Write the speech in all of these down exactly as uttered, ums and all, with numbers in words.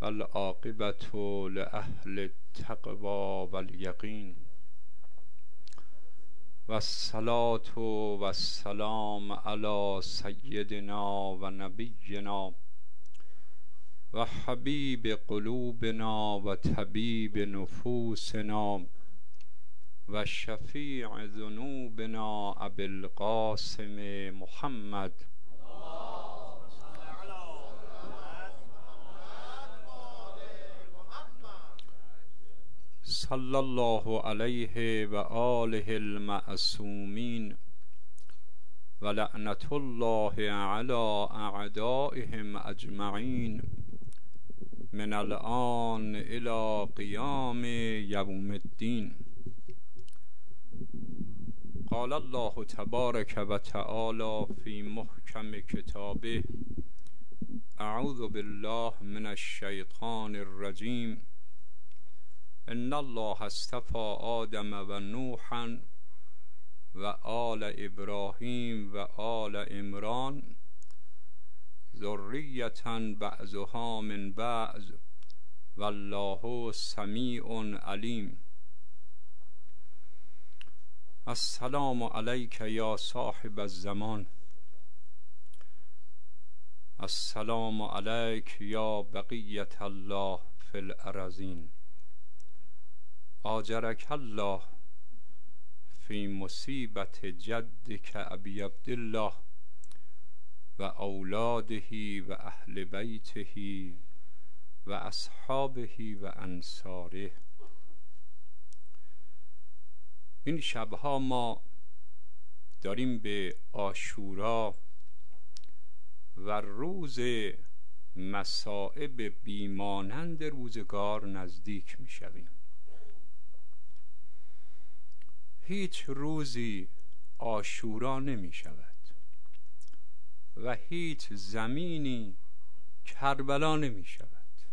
والعاقبة لأهل التقوى واليقين والصلاة والسلام على سيدنا ونبينا وحبيب قلوبنا وطبيب نفوسنا وشفيع ذنوبنا أبي القاسم محمد صلى الله عليه وآله المعصومين ولعنة الله على أعدائهم أجمعين من الآن إلى قيام يوم الدين. قال الله تبارك وتعالى في محكم كتابه: أعوذ بالله من الشيطان الرجيم. إن الله اصطفى آدم ونوحا وآل إبراهيم وآل عمران ذرية بعضها من بعض والله سميع عليم. السلام عليك يا صاحب الزمان. السلام عليك يا بقية الله في الأراضين. آجرك الله في مصيبة جدك أبي عبد الله وأولاده وأهل بيته وأصحابه وأنصاره. این شبها ما داریم به عاشورا و روز مصائب بیمانند روزگار نزدیک می شویم. هیچ روزی عاشورا نمی شود و هیچ زمینی کربلا نمی شود.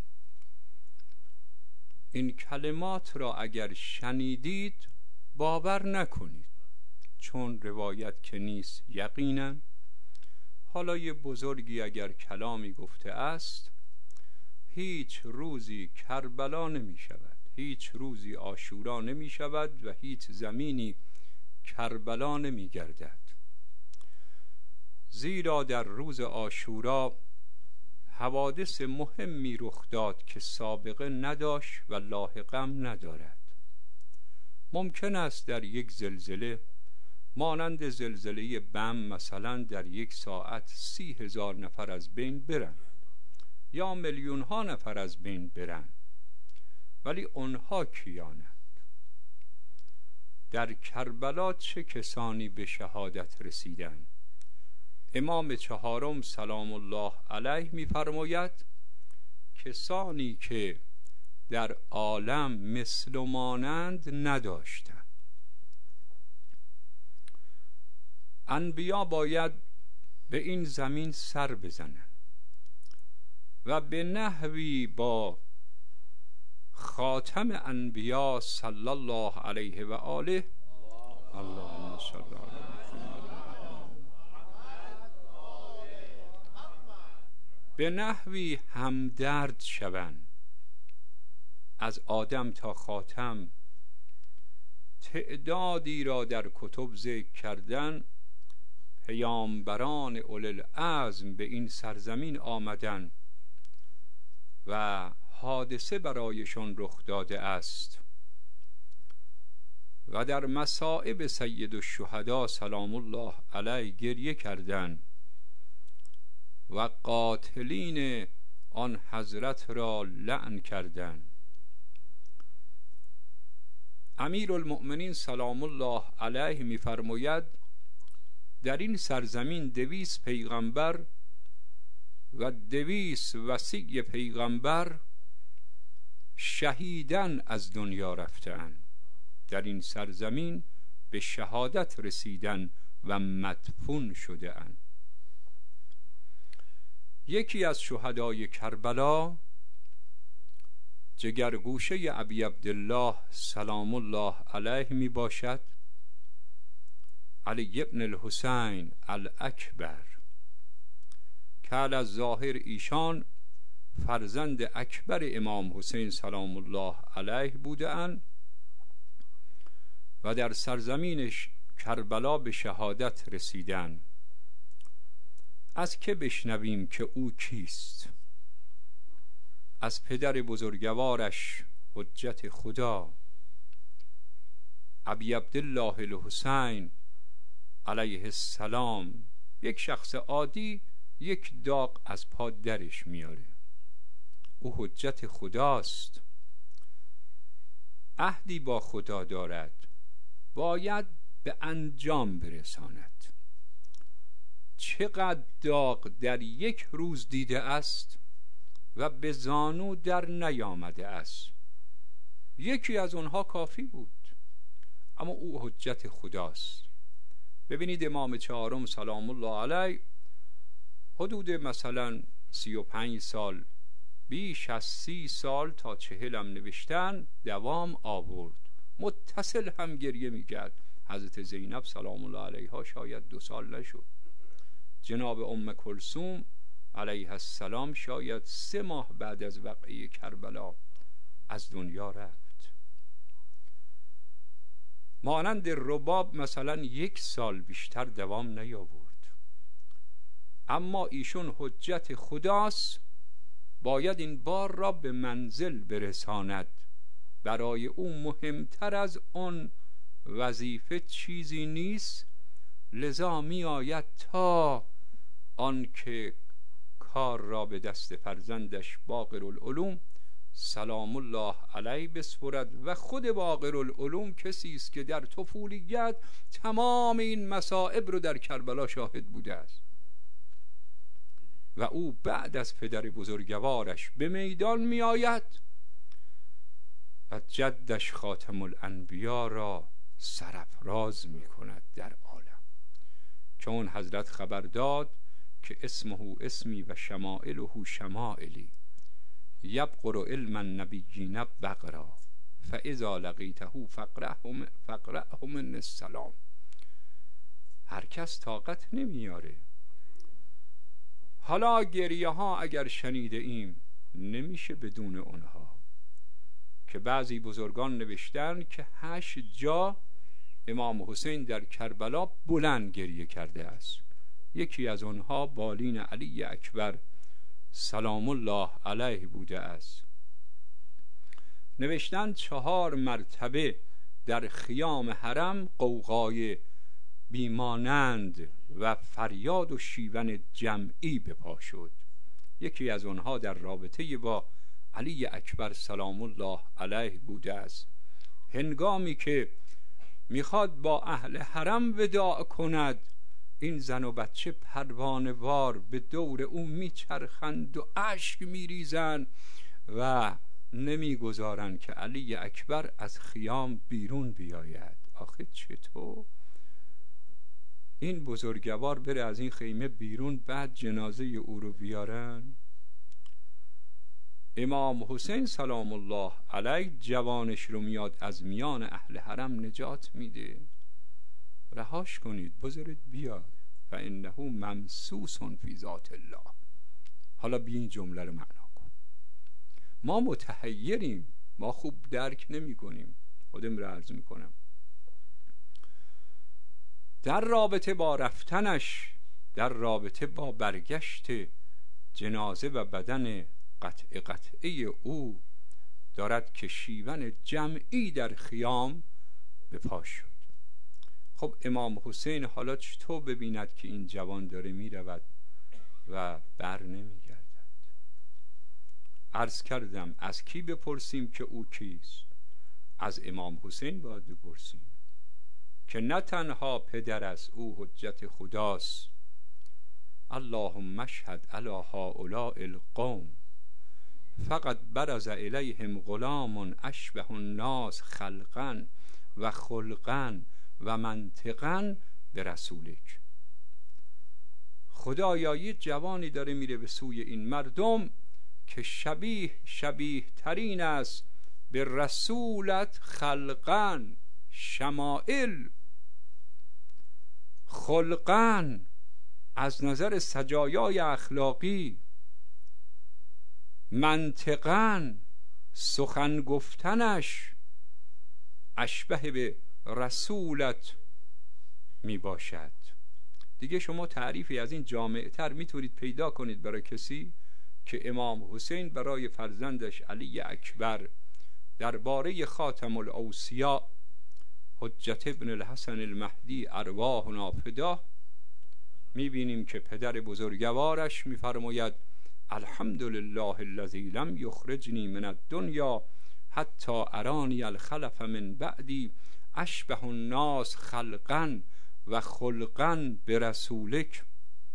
این کلمات را اگر شنیدید باور نکنید، چون روایت که نیست یقینا. حالا یه بزرگی اگر کلامی گفته است، هیچ روزی کربلا نمی شود، هیچ روزی عاشورا نمی شود و هیچ زمینی کربلا نمی گردد. زیرا در روز عاشورا حوادث مهمی رخ داد که سابقه نداشت و لاحقه هم ندارد. ممکن است در یک زلزله مانند زلزله بم مثلا در یک ساعت سی هزار نفر از بین برن یا میلیون ها نفر از بین برن، ولی اونها کیانند؟ در کربلا چه کسانی به شهادت رسیدند؟ امام چهارم سلام الله علیه می‌فرماید کسانی که در عالم مثل و مانند نداشتند. انبیا باید به این زمین سر بزنند و به نحوی با خاتم انبیا صلی الله علیه و آله اللهم صل علی به نحوی همدرد شوند. از آدم تا خاتم تعدادی را در کتب ذکر کردن. پیامبران اولوالعزم به این سرزمین آمدن و حادثه برایشان رخ داده است و در مصائب سید الشهدا سلام الله علیه گریه کردند و قاتلین آن حضرت را لعن کردند. امیرالمؤمنین سلام الله علیه می‌فرماید در این سرزمین دویست پیغمبر و دویست وصی پیغمبر شهیدن از دنیا رفتند. در این سرزمین به شهادت رسیدن و مدفون شده اند. یکی از شهدای کربلا جگرگوشه ابی عبدالله سلام الله علیه می باشد، علی ابن الحسین الاکبر، که از ظاهر ایشان فرزند اکبر امام حسین سلام الله علیه بودند و در سرزمین کربلا به شهادت رسیدند. از که بشنویم که او کیست؟ از پدر بزرگوارش حجت خدا ابی عبدالله الحسین علیه السلام. یک شخص عادی یک داغ از پا درش میاره. او حجت خداست، عهدی با خدا دارد، باید به انجام برساند. چقدر داغ در یک روز دیده است و به زانو در نیامده است. یکی از اونها کافی بود، اما او حجت خداست. ببینید امام چهارم سلام الله علیه حدود مثلا سی و پنج سال، بیش از سی سال تا چهلم نوشتن دوام آورد. متصل هم گریه میکرد. حضرت زینب سلام الله علیها شاید دو سال نشد. جناب ام کلثوم علیها السلام شاید سه ماه بعد از واقعه کربلا از دنیا رفت. مانند رباب مثلا یک سال بیشتر دوام نیاورد. اما ایشون حجت خداست، باید این بار را به منزل برساند. برای او مهمتر از آن وظیفه چیزی نیست، لذا می آید تا آن که کار را به دست فرزندش باقر العلوم سلام الله علیه بسپرد. و خود باقر العلوم کسی است که در طفولیت تمام این مصائب رو در کربلا شاهد بوده است و او بعد از پدر بزرگوارش به میدان می آید و جدش خاتم الانبیا را سرافراز می کند در عالم. چون حضرت خبر داد که اسمه اسمی و شمائله شمائلی یبقر علم النبیین بقرا فاذا لقیته فقرهم فقرهم من السلام. هر کس طاقت نمیاره. حالا گریه ها اگر شنیده ایم نمیشه بدون اونها که بعضی بزرگان نوشتن که هشت جا امام حسین در کربلا بلند گریه کرده است. یکی از آنها بالین علی اکبر سلام الله علیه بوده است. نوشتن چهار مرتبه در خیام حرم قوقای بیمانند و فریاد و شیون جمعی به پا شد. یکی از آنها در رابطه با علی اکبر سلام الله علیه بوده است. هنگامی که میخواد با اهل حرم وداع کند، این زن و بچه پروانه وار به دور او میچرخند و اشک میریزند و نمیگذارند که علی اکبر از خیام بیرون بیاید. آخه چطور این بزرگوار بره از این خیمه بیرون بعد جنازه او رو بیارن؟ امام حسین سلام الله علیه جوانش رو میاد از میان اهل حرم نجات میده. رهاش کنید، بذارید بیاد. فانه ممسوس فی ذات الله. حالا بیا این جمله رو معنا کن. ما متحیریم، ما خوب درک نمی کنیم. خودم رو عرض میکنم. در رابطه با رفتنش، در رابطه با برگشت جنازه و بدن قطع قطعه او دارد که شیون جمعی در خیام به پا شد. خب امام حسین حالا چطور ببیند که این جوان داره می رود و بر نمی گردد؟ عرض کردم از کی بپرسیم که او کیست؟ از امام حسین باید بپرسیم که نه تنها پدر است، او حجت خداست. اللهم اشهد علی هؤلاء القوم فقط برز الیهم غلام اشبه الناس خلقا و خلقا و منطقا به رسولک. خدایا یه جوانی داره میره به سوی این مردم که شبیه شبیه ترین است به رسولت، خلقا، شمائل، خلقا، از نظر سجایای اخلاقی، منطقاً سخن گفتنش اشبه به رسولت می باشد. دیگه شما تعریفی از این جامعتر میتونید پیدا کنید برای کسی که امام حسین برای فرزندش علی اکبر درباره خاتم الاوصیا حجت ابن الحسن المهدی ارواحنا فداه میبینیم که پدر بزرگوارش میفرماید الحمدلله الذی لم یخرجنی من الدنیا حتی ارانی الخلف من بعدی اشبه الناس خلقا و خلقا برسولک.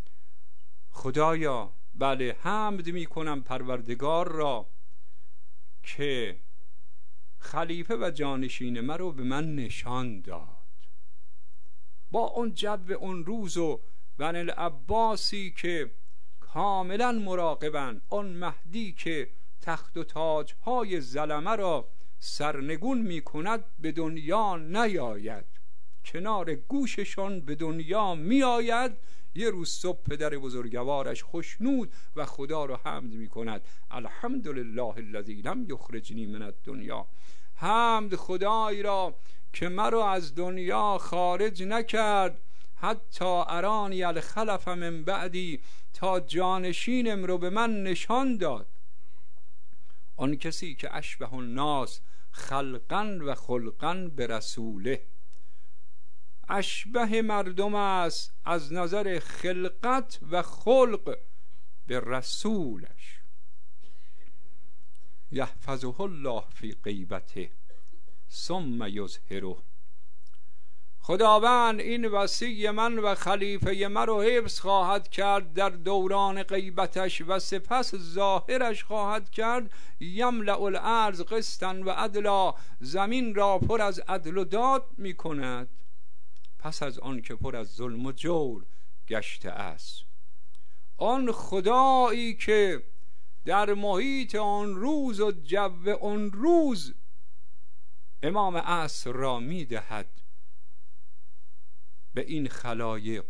خدایا بله حمد میکنم پروردگار را که خلیفه و جانشین مرا به من نشان داد با اون جو اون روز و بن العباسی که کاملا مراقبن، اون مهدی که تخت و تاج های ظلمه را سرنگون می کند به دنیا نیاید، کنار گوششان به دنیا می آید. یه روز صبح پدر بزرگوارش خوشنود و خدا را حمد می کند الحمدلله الذی لم یخرجنی من الدنیا. حمد خدای را که مرا از دنیا خارج نکرد حتی ارانی الخلف من بعدی، تا جانشینم رو به من نشان داد. آن کسی که اشبه الناس خلقا و خلقا به رسوله، اشبه مردم است از نظر خلقت و خلق به رسولش. یحفظه الله فی غیبته ثم یظهره. خداوند این وصی من و خلیفه من رو حفظ خواهد کرد در دوران غیبتش و سپس ظاهرش خواهد کرد. یملأ الارض قسطا و عدلا، زمین را پر از عدل و داد می کند پس از آن که پر از ظلم و جور گشته است. آن خدایی که در محیط آن روز و جو آن روز امام عصر را می دهد به این خلایق،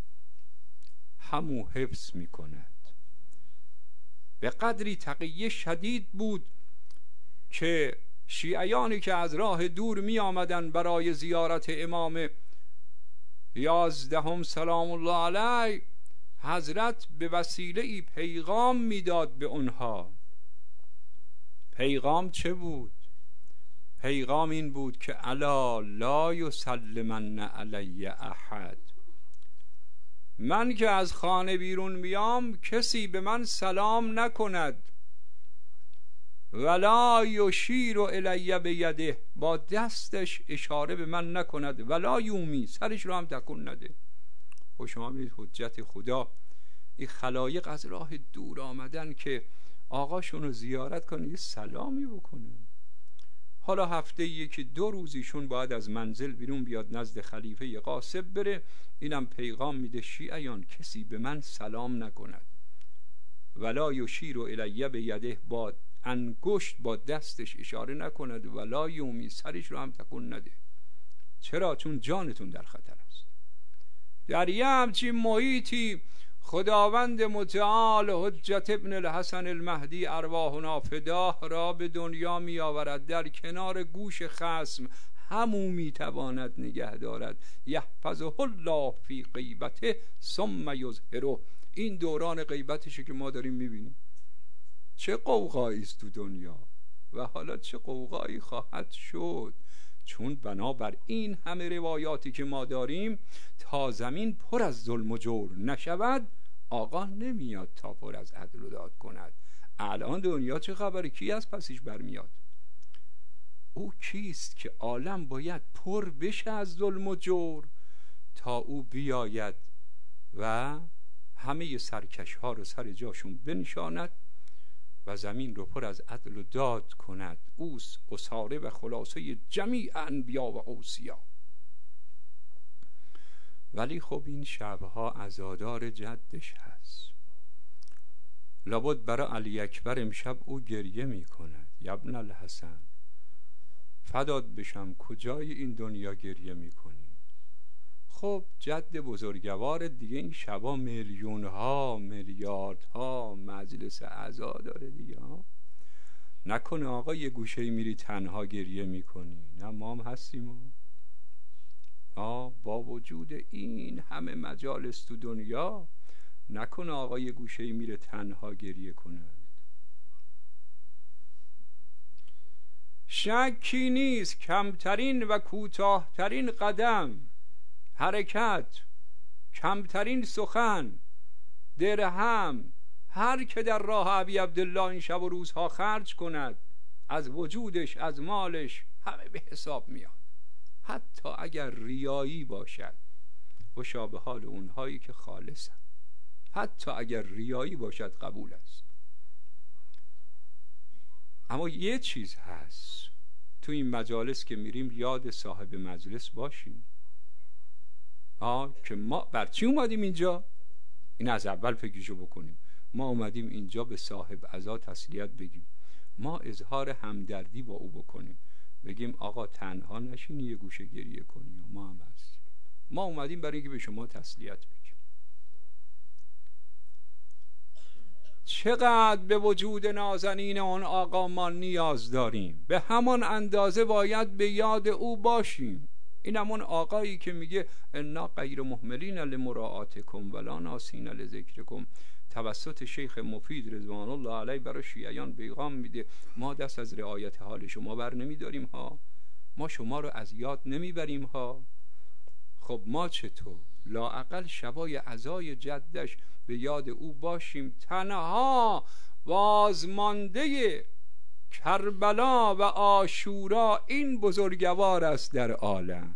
همو حفظ می کند. به قدری تقیه شدید بود که شیعیانی که از راه دور می آمدن برای زیارت امام یازدهم سلام الله علیه، حضرت به وسیله ای پیغام میداد به اونها. پیغام چه بود؟ پیغام این بود که الا لا یسلمن علی احد، من که از خانه بیرون میام کسی به من سلام نکند، ولا یشیر الی بیده، با دستش اشاره به من نکند، ولا یومی، سرش رو هم تکون نده. و شما میدید حجت خدا، این خلایق از راه دور آمدن که آقاشون رو زیارت کنه یه سلامی بکنه. حالا هفته یکی دو روزیشون باید از منزل بیرون بیاد نزد خلیفه قاسب بره، اینم پیغام میده شیعیان کسی به من سلام نکند، ولا یشیر الی بیده، با انگشت با دستش اشاره نکند، ولا یومی، سرش رو هم تکون نده. چرا؟ چون جانتون در خطر است. در یه همچین محیطی خداوند متعال حجت ابن الحسن المهدی ارواحنا فداه را به دنیا می آورد، در کنار گوش خصم همو می تواند نگه دارد. یحفظه الله فی غیبته ثم یظهره. این دوران غیبتشه که ما داریم می بینیم. چه قوقایی است تو دنیا و حالا چه قوقایی خواهد شد، چون بنابر این همه روایاتی که ما داریم تا زمین پر از ظلم و جور نشود آقا نمیاد تا پر از عدل و داد کند. الان دنیا چه خبره؟ کی از پسیش برمیاد؟ او کیست که عالم باید پر بشه از ظلم و جور تا او بیاید و همه سرکش ها رو سر جاشون بنشاند و زمین رو پر از عدل و داد کند. اوست اساره و خلاصه جمیع انبیا و اوصیا. ولی خب این شبها عزادار جدش هست، لابد برای علی اکبر امشب او گریه می کند. ابن الحسن فداد بشم، کجای این دنیا گریه می کنی؟ خب جد بزرگوار دیگه این شبا میلیون ها میلیارد ها مجلس اعضا داره دیگه ها. نکنه آقا یه گوشه میری تنها گریه میکنی؟ نه، ما هم هستیم ها. با وجود این همه مجالس تو دنیا، نکنه آقا یه گوشه میره تنها گریه کنه؟ شکی نیست کمترین و کوتاهترین قدم، حرکت، کمترین سخن، درهم، هر که در راه ابی عبدالله این شب و روزها خرج کند، از وجودش، از مالش، همه به حساب میاد. حتی اگر ریایی باشد، خوشا به حال اونهایی که خالصن. حتی اگر ریایی باشد قبول است. اما یه چیز هست، تو این مجالس که میریم یاد صاحب مجلس باشیم. آه که ما بر چی اومدیم اینجا؟ این از اول فکرشو بکنیم. ما اومدیم اینجا به صاحب عزا تسلیت بگیم، ما اظهار همدردی با او بکنیم، بگیم آقا تنها نشینی یه گوشه گریه کنی و ما هم هستیم. ما اومدیم برای اینکه به شما تسلیت بگیم. چقدر به وجود نازنین آن آقا ما نیاز داریم، به همان اندازه باید به یاد او باشیم. این همون آقایی که میگه انا غیر مهملین لمراعاتکم ولا ناسین لذکرکم، توسط شیخ مفید رضوان الله علیه برای شیعیان پیغام میده ما دست از رعایت حال شما بر نمیداریم ها، ما شما رو از یاد نمیبریم ها. خب ما چطور؟ لااقل شبای عزای جدش به یاد او باشیم. تنها بازمانده کربلا و عاشورا این بزرگوار است در عالم.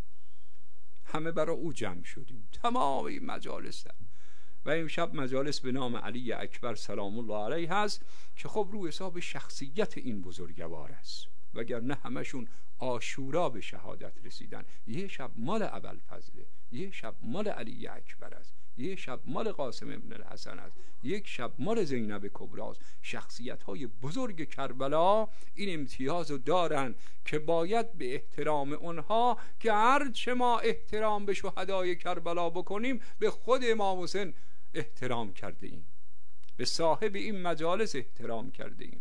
همه برای او جمع شدیم، تمام این مجالس ده. و امشب مجالس به نام علی اکبر سلام الله علیه هست که خب رو حساب شخصیت این بزرگوار است، وگرنه همشون عاشورا به شهادت رسیدن. یه شب مال ابوالفضل، یه شب مال علی اکبر است، یه شب مال قاسم ابن الحسن است، یک شب مال زینب کبری است. شخصیت های بزرگ کربلا این امتیاز رو دارن که باید به احترام اونها، که هر چه ما احترام به شهدای کربلا بکنیم به خود امام حسین احترام کرده ایم، به صاحب این مجالس احترام کرده ایم.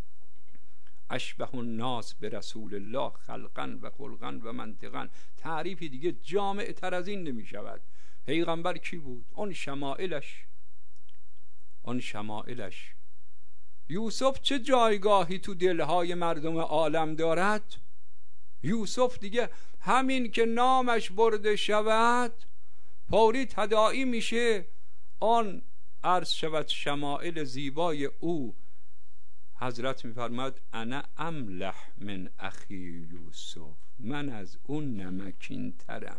اشبه الناس به رسول الله خلقا و خلقا و منطقا. تعریفی دیگه جامع تر از این نمی شود. پیغمبر کی بود؟ اون شمائلش، اون شمائلش. یوسف چه جایگاهی تو دلهای مردم عالم دارد؟ یوسف دیگه همین که نامش برده شود فوری تداعی میشه آن عرض شود شمائل زیبای او. حضرت میفرماد انا املح من اخی یوسف، من از اون نمکین ترم.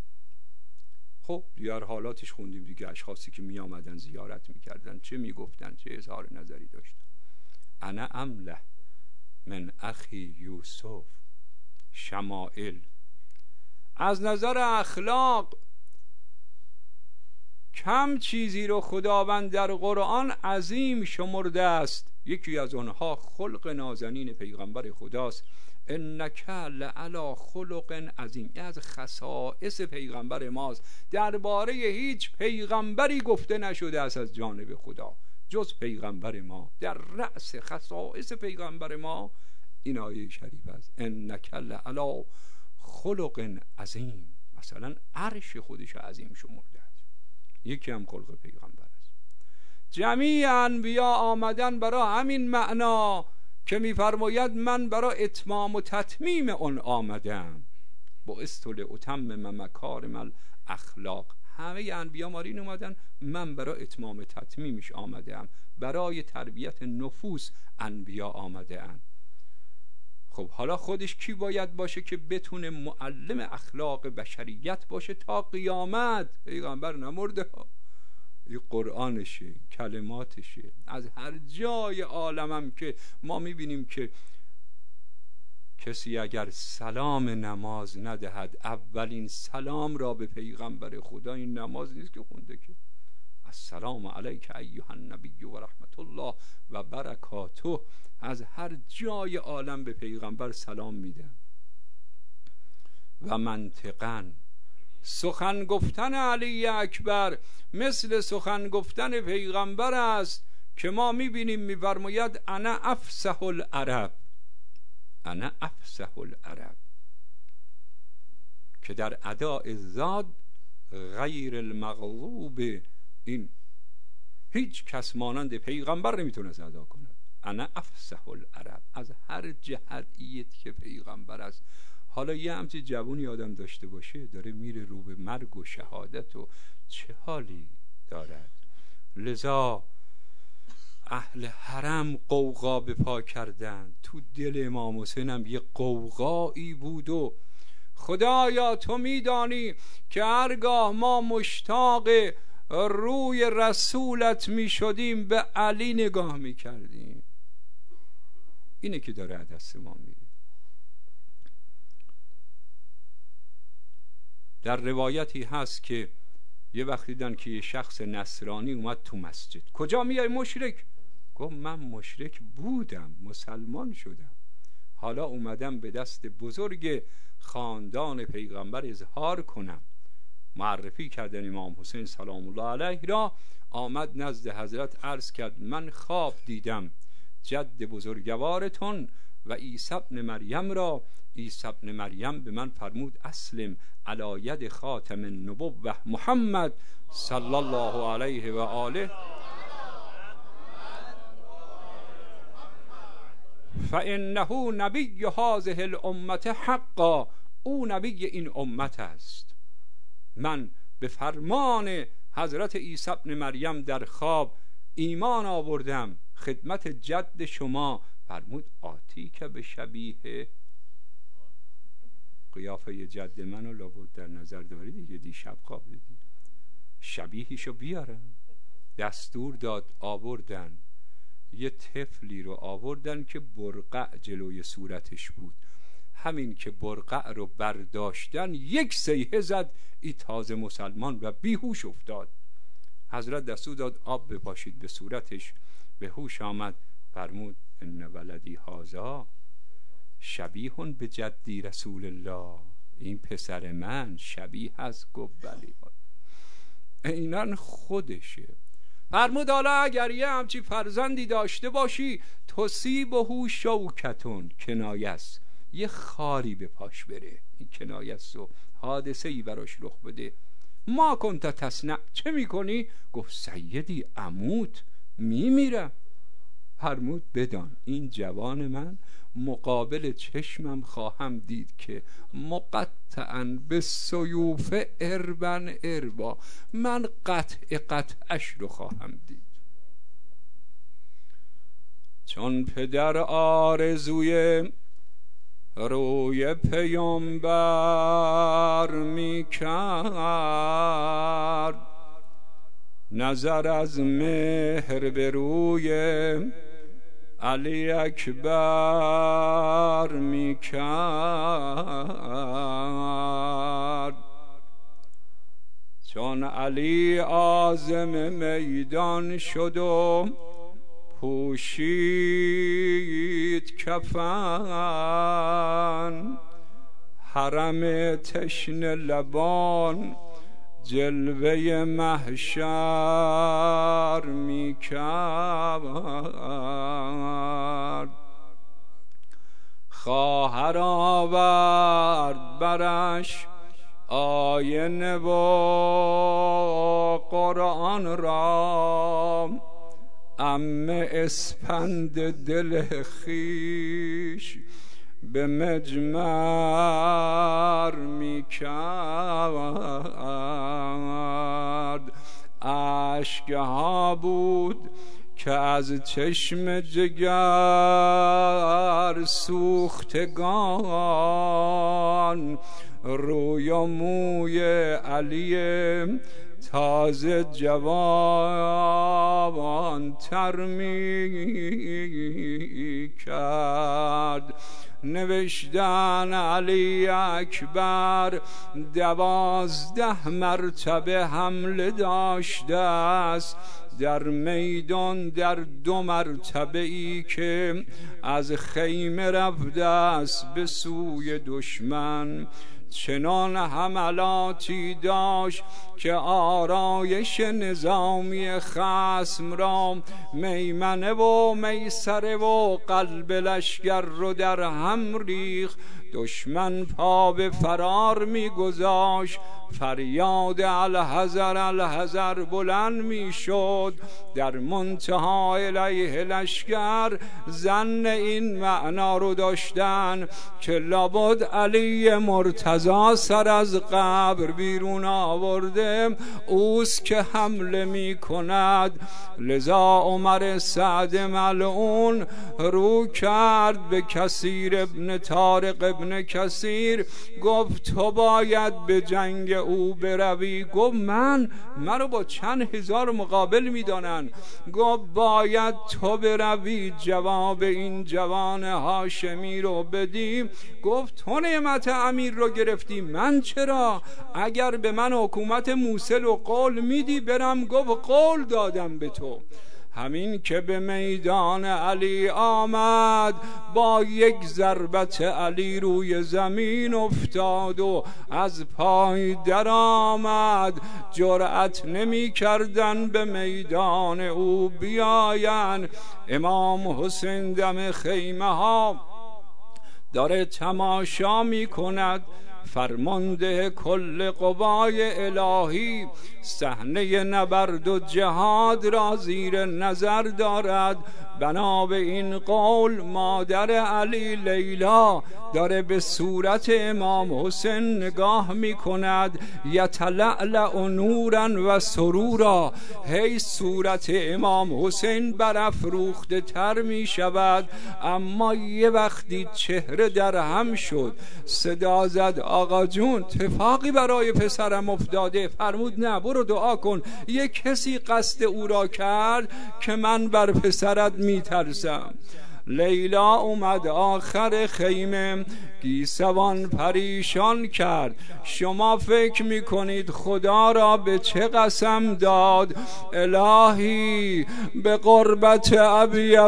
خب دیار حالاتش خوندیم دیگه، اشخاصی که می آمدن زیارت میکردن چه میگفتن، چه اظهار نظری داشتن. انا املح من اخی یوسف. شمائل از نظر اخلاق کم چیزی رو خداوند در قرآن عظیم شمرده است. یکی از آنها خلق نازنین پیغمبر خداست. انک لعلی خلق عظیم. این از خصائص پیغمبر ماست، درباره هیچ پیغمبری گفته نشده است از جانب خدا جز پیغمبر ما. در رأس خصائص پیغمبر ما این آیه شریف است، انک لعلی خلق عظیم. مثلا عرش خودش عظیم شمرده است، یکی هم خلق پیغمبر است. جمیع انبیا آمدن برای همین معنا که میفرماید من برای اتمام و تتمیم اون آمدم. با استول اتمم مکارم الاخلاق. همه انبیا مارین اومدن، من برای اتمام تتمیمش آمدم. برای تربیت نفوس انبیا آمده اند. خب حالا خودش کی باید باشه که بتونه معلم اخلاق بشریت باشه تا قیامت؟ پیغمبر نمرده، این قرآنشه، کلماتشه. از هر جای عالمم که ما میبینیم که کسی اگر سلام نماز ندهد اولین سلام را به پیغمبر خدا، این نماز نیست که خونده که السلام علیک ایها النبی و رحمت الله و برکاته. از هر جای عالم به پیغمبر سلام میدن. و منطقاً سخن گفتن علی اکبر مثل سخن گفتن پیغمبر است که ما میبینیم میفرماید انا افصح العرب، انا افصح العرب، که در اداء زاد غیر المغضوب این هیچ کس مانند پیغمبر نمیتونه ادا کنه. انا افصح العرب، از هر جهتیت که پیغمبر است. حالا یه همچی جوونی آدم داشته باشه داره میره رو به مرگ و شهادت و چه حالی دارد. لذا اهل حرم قوقا به پا کردن. تو دل امام حسین هم یه قوقایی بود و خدایا تو میدانی که هرگاه ما مشتاق روی رسولت میشدیم به علی نگاه میکردیم. اینه که داره از دست ما میره. در روایتی هست که یه وقتی دیدن که یه شخص نصرانی اومد تو مسجد. کجا میای مشرک؟ گفت من مشرک بودم مسلمان شدم، حالا اومدم به دست بزرگ خاندان پیغمبر اظهار کنم. معرفی کردن امام حسین سلام الله علیه را. آمد نزد حضرت عرض کرد من خواب دیدم جد بزرگوارتون و عیسی ابن مریم را. عیسی ابن مریم به من فرمود اسلم علی ید خاتم النبوة محمد صلی الله علیه و آله فانه نبی هذه الامه حقا، او نبی این امت است. من به فرمان حضرت عیسی ابن مریم در خواب ایمان آوردم خدمت جد شما. فرمود آتی که به شبیه قیافه جد منو لابد در نظر داری دیگه، دیشب خواب دیدی، شبیهشو بیارم. دستور داد آوردن. یه طفلی رو آوردن که برقع جلوی صورتش بود. همین که برقع رو برداشتن یک سیحه زد ای تازه مسلمان و بیهوش افتاد. حضرت دستور داد آب بپاشید به صورتش، به هوش آمد. فرمود ان ولدی هذا شبیه به جدی رسول الله، این پسر من شبیه هست. گفت بلی عیناً خودشه. فرمود حالا اگر یه همچی فرزندی داشته باشی تصیبه شوکتون، کنایه است، یه خاری به پاش بره، این کنایه است و حادثه ای براش رخ بده. ما کنت تصنع، چه میکنی؟ گفت سیدی اموت، میمیرم. فرمود بدان این جوان من مقابل چشمم خواهم دید که مقطعاً به سیوف اربن اربا، من قطع قطعش رو خواهم دید. چون پدر آرزوی روی پیامبر می کرد، نظر از مهر به روی علی اکبر می کرد. چون علی عازم میدان شد و پوشید کفن، حرم تشنه لبان جلوه محشر می کرد. خواهر آورد برش آینه و قرآن را، عمه اسپند دل خویش به مجمر می کرد. اشکها بود که از چشم جگر سوختگان، روی و موی علی تازه جوان تر می کرد. نوشتن علی اکبر دوازده مرتبه حمله داشته است در میدان، در دو مرتبه ای که از خیمه رفته است به سوی دشمن. چنان حملاتی داشت که آرایش نظامی خصم را میمنه و میسره و قلب لشگر رو در هم ریخت. دشمن پا به فرار می گذاشت، فریاد الحذر الحذر بلند می شد. در منتها علیه لشکر ظن این معنا رو داشتن که لابد علی مرتضی سر از قبر بیرون آورده، اوست که حمله می کند. لذا عمر سعد ملعون رو کرد به کثیر ابن طارق ابن کثیر، گفت تو باید به جنگ او بروی. گفت من منو با چند هزار مقابل میدانن. گفت باید تو بروی جواب این جوان هاشمی رو بدی. گفت تو نعمت امیر رو گرفتی، من چرا؟ اگر به من حکومت موصل و قول میدی برم. گفت قول دادم به تو. همین که به میدان علی آمد، با یک ضربت علی روی زمین افتاد و از پای در آمد. جرأت نمی کردن به میدان او بیاین. امام حسین دم خیمه ها داره تماشا می کند. فرمانده کل قوای الهی صحنه نبرد و جهاد را زیر نظر دارد. بنا به این قول مادر علی لیلا داره به صورت امام حسین نگاه می کند. یتلألأ نورا و سرورا، هی صورت امام حسین برافروخته تر می شود. اما یه وقتی چهره در هم شد، صدا زد آقا جون اتفاقی برای پسرم افتاده. فرمود نه برو دعا کن. یک کسی قصد او را کرد که من بر پسرت می ترسم. لیلا اومد آخر خیمه، گیسوان پریشان کرد. شما فکر میکنید خدا را به چه قسم داد؟ الهی به قربت ابی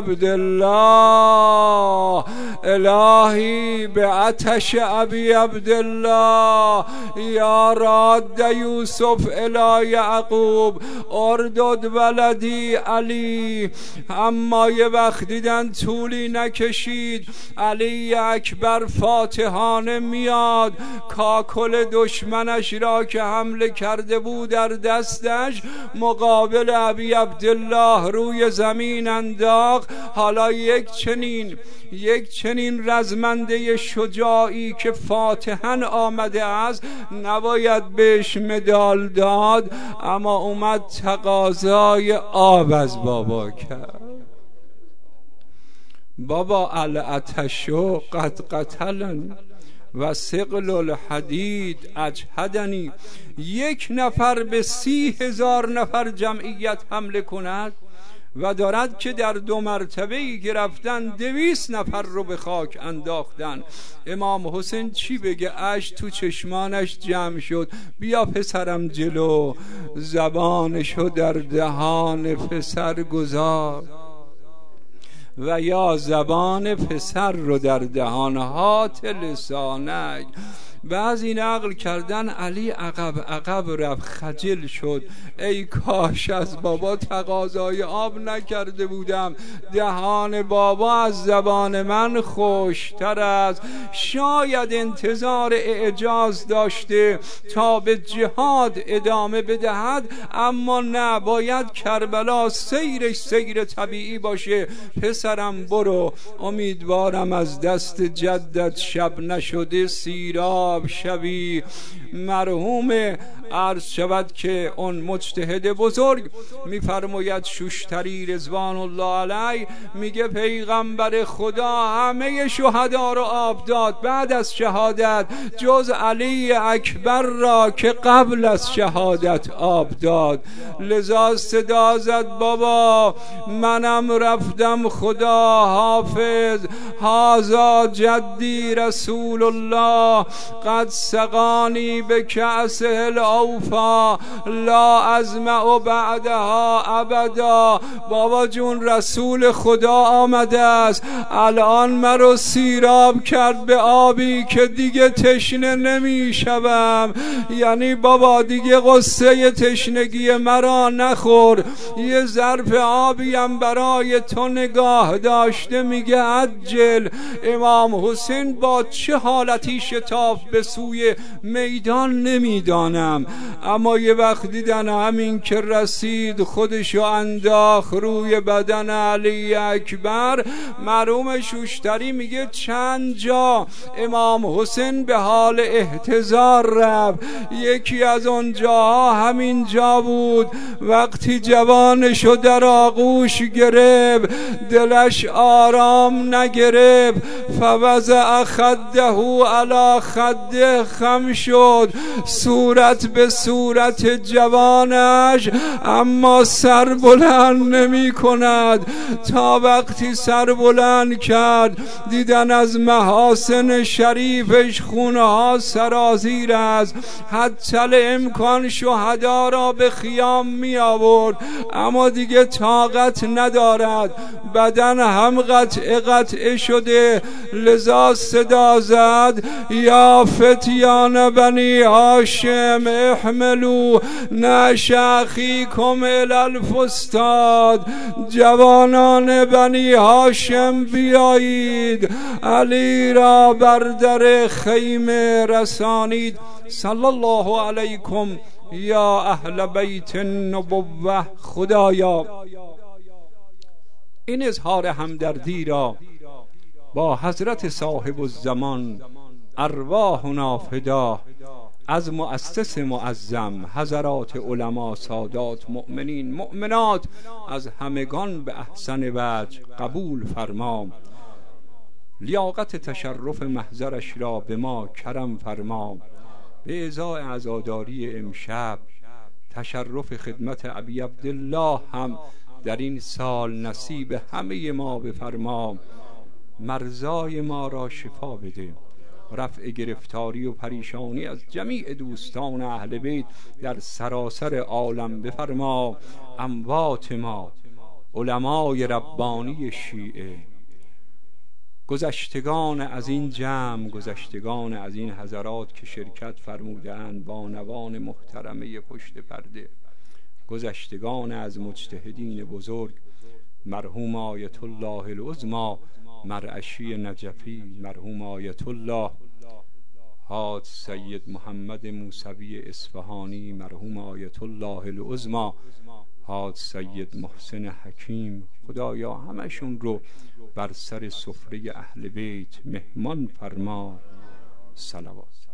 عبدالله، الهی به آتش ابی عبدالله، یا راد یوسف الی یعقوب اردد ولدی علی. اما یه وقت دیدن طولی نکشید، علی اکبر فاتحانه میاد، کاکل دشمنش را که حمله کرده بود در دستش مقابل ابی عبدالله روی زمین انداخت. حالا یک چنین یک چنین رزمنده شجاعی که فاتحاً آمده است نباید بهش مدال داد، اما اومد تقاضای آب از بابا کرد. بابا العطشو قد قتلنی و ثقل الحدید اجهدنی. یک نفر به سی هزار نفر جمعیت حمله کند و دارد که در دو مرتبه‌ای که رفتن دویست نفر رو به خاک انداختن. امام حسین چی بگه؟ اش تو چشمانش جمع شد. بیا پسرم جلو، زبانشو در دهان پسر گذار و یا زبان پسر رو در دهانهات لسانک. بعضی نقل کردن علی عقب عقب رفت، خجل شد. ای کاش از بابا تقاضای آب نکرده بودم، دهان بابا از زبان من خوشتر است. شاید انتظار اعجاز داشته تا به جهاد ادامه بدهد، اما نه، باید کربلا سیرش سیر طبیعی باشه. پسرم برو، امیدوارم از دست جدت شب نشده سیراب شوی. مرحوم عرض شود که اون مجتهد بزرگ میفرماید، شوشتری رضوان الله علیه میگه پیغمبر خدا همه شهدا رو آب داد بعد از شهادت، جز علی اکبر را که قبل از شهادت آب داد. لذا صدا زد بابا منم رفتم، خدا حافظ. هذا جدی رسول الله قد سقانی به کأس الاوفا لا ازمع بعدها ابدا. بابا جون رسول خدا آمده است، الان مرا سیراب کرد به آبی که دیگه تشنه نمیشم. یعنی بابا دیگه قصه تشنگی مرا نخور، یه ظرف آبی هم برای تو نگاه داشته. میگه عجل. امام حسین با چه حالتی شتاف به سوی میدان نمیدانم، اما یه وقت دیدن همین که رسید خودشو انداخ روی بدن علی اکبر. مرحوم شوشتری میگه چند جا امام حسین به حال احتضار رفت، یکی از اون جاها همین جا بود وقتی جوانشو در آغوش گرفت دلش آرام نگرفت، فوضع خده علی خده، خم شد صورت به صورت جوانش، اما سر بلند نمی کند. تا وقتی سر بلند کرد دیدن از محاسن شریفش خونه ها سرازیر است، حتی امکان شهدا را به خیام می آورد، اما دیگه طاقت ندارد، بدن هم قطع قطع شده. لذا صدا زد یا فتیان بنی هاشم احملوا نعش اخیکم الی الفستاد. جوانان بنی هاشم بیایید، علی را بر در خیمه رسانید. صلی الله علیکم یا اهل بیت النبوه. خدایا این اظهار همدردی را با حضرت صاحب الزمان ارواحنا فدا از مؤسس معظم حضرات علما سادات مؤمنین مؤمنات از همگان به احسن وجه قبول فرما. لیاقت تشرف محضرش را به ما کرم فرما. به ازای عزاداری امشب تشرف خدمت ابی عبدالله هم در این سال نصیب همه ما بفرما. مرضای ما را شفا بده، رفع گرفتاری و پریشانی از جمیع دوستان اهل بیت در سراسر عالم بفرما. اموات ما علمای ربانی شیعه، گذشتگان از این جمع، گذشتگان از این حضرات که شرکت فرمودند، بانوان محترمه پشت پرده، گذشتگان از مجتهدین بزرگ، مرحوم آیت الله العظمی مرعشی نجفی، مرحوم آیت الله حاج سید محمد موسوی اصفهانی، مرحوم آیت الله العظمی حاج سید محسن حکیم. خدایا همشون رو بر سر سفره اهل بیت مهمان فرما. صلوات.